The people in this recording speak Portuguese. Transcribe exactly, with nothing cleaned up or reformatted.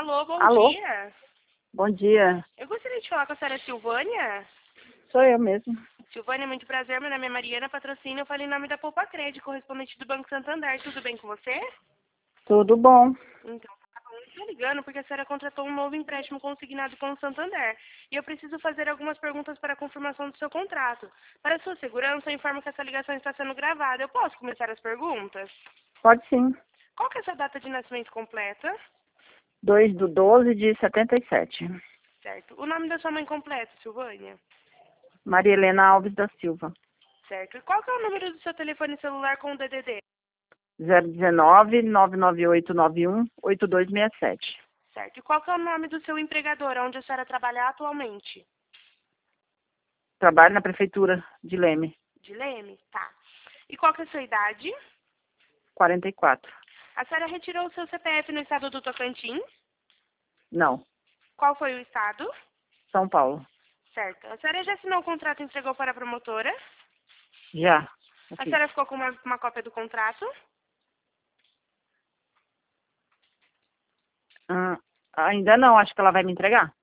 Alô, bom Alô? dia. Bom dia. Eu gostaria de falar com a senhora Silvânia. Sou eu mesmo. Silvânia, muito prazer. Meu nome é Mariana Patrocínio. Eu falo em nome da Poupa Crédito, correspondente do Banco Santander. Tudo bem com você? Tudo bom? Então, eu estou ligando porque a senhora contratou um novo empréstimo consignado com o Santander. E eu preciso fazer algumas perguntas para a confirmação do seu contrato. Para sua segurança, eu informo que essa ligação está sendo gravada. Eu posso começar as perguntas? Pode sim. Qual que é a sua data de nascimento completa? dois do doze de setenta e sete. Certo. O nome da sua mãe completa, Silvânia? Maria Helena Alves da Silva. Certo. E qual que é o número do seu telefone celular com o D D D? zero um nove, nove nove oito nove um, oito dois seis sete. Certo. E qual que é o nome do seu empregador, onde a senhora trabalha atualmente? Trabalho na prefeitura de Leme. De Leme? Tá. E qual que é a sua idade? quarenta e quatro. A senhora retirou o seu C P F no estado do Tocantins? Não. Qual foi o estado? São Paulo. Certo. A senhora já assinou o contrato e entregou para a promotora? Já. A Aqui. senhora ficou com uma, uma cópia do contrato? Ah, ainda não. Acho que ela vai me entregar.